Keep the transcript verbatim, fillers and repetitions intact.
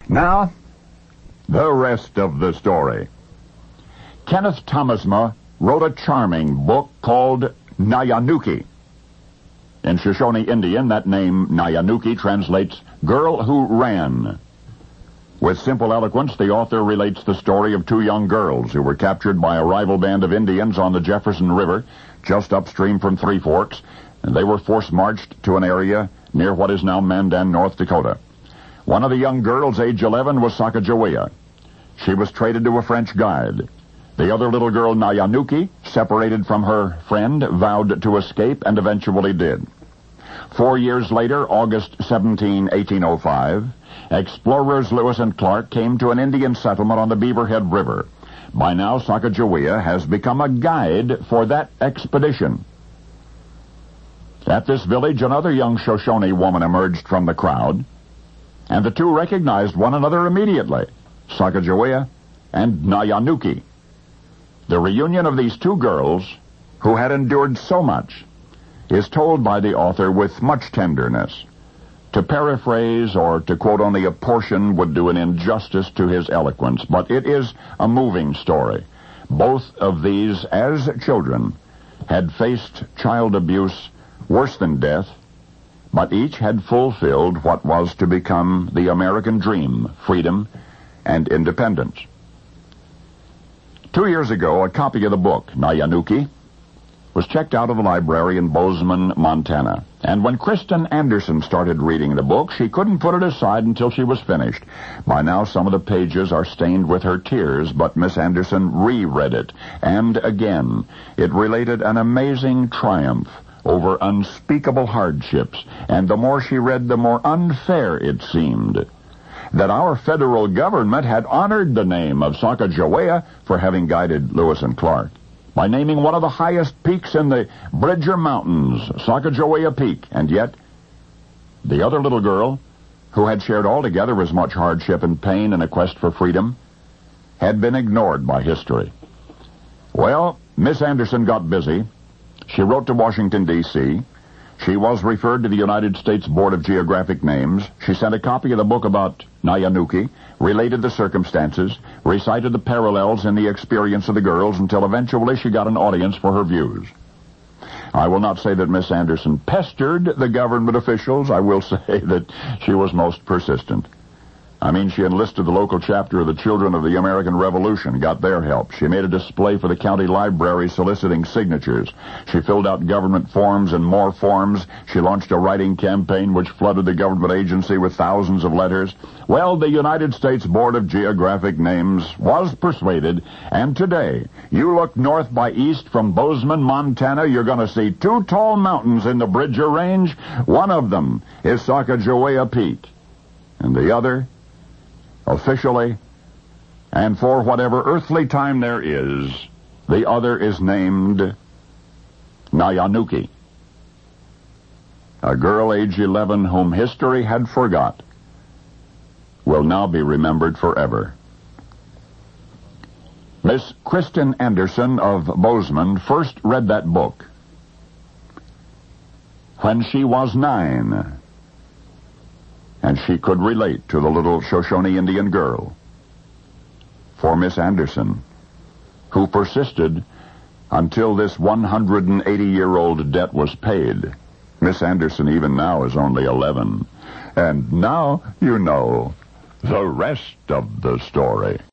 Now, the rest of the story. Kenneth Thomasma wrote a charming book called Nayanuki. In Shoshone Indian, that name, Nayanuki, translates girl who ran. With simple eloquence, the author relates the story of two young girls who were captured by a rival band of Indians on the Jefferson River, just upstream from Three Forks, and they were force-marched to an area near what is now Mandan, North Dakota. One of the young girls, age eleven, was Sacagawea. She was traded to a French guide. The other little girl, Nayanuki, separated from her friend, vowed to escape and eventually did. Four years later, August seventeenth, eighteen oh five, explorers Lewis and Clark came to an Indian settlement on the Beaverhead River. By now, Sacagawea has become a guide for that expedition. At this village, another young Shoshone woman emerged from the crowd, and the two recognized one another immediately, Sacagawea and Nayanuki. The reunion of these two girls, who had endured so much, is told by the author with much tenderness. To paraphrase or to quote only a portion would do an injustice to his eloquence, but it is a moving story. Both of these, as children, had faced child abuse worse than death, but each had fulfilled what was to become the American dream, freedom and independence. Two years ago, a copy of the book, Nayanuki, was checked out of the library in Bozeman, Montana. And when Kristen Anderson started reading the book, she couldn't put it aside until she was finished. By now, some of the pages are stained with her tears, but Miss Anderson reread it. And again, it related an amazing triumph over unspeakable hardships. And the more she read, the more unfair it seemed that our federal government had honored the name of Sacagawea for having guided Lewis and Clark by naming one of the highest peaks in the Bridger Mountains, Sacagawea Peak. And yet, the other little girl, who had shared altogether as much hardship and pain in a quest for freedom, had been ignored by history. Well, Miss Anderson got busy. She wrote to Washington, D C She was referred to the United States Board of Geographic Names. She sent a copy of the book about Nayanuki, related the circumstances, recited the parallels in the experience of the girls until eventually she got an audience for her views. I will not say that Miss Anderson pestered the government officials. I will say that she was most persistent. I mean, she enlisted the local chapter of the Children of the American Revolution, got their help. She made a display for the county library soliciting signatures. She filled out government forms and more forms. She launched a writing campaign which flooded the government agency with thousands of letters. Well, the United States Board of Geographic Names was persuaded, and today, you look north by east from Bozeman, Montana, you're going to see two tall mountains in the Bridger Range. One of them is Sacagawea Peak, and the other, officially, and for whatever earthly time there is, the other is named Nayanuki. A girl age eleven whom history had forgot will now be remembered forever. Miss Kristen Anderson of Bozeman first read that book when she was nine, and she could relate to the little Shoshone Indian girl. For Miss Anderson, who persisted until this one hundred eighty-year-old debt was paid. Miss Anderson even now is only eleven. And now you know the rest of the story.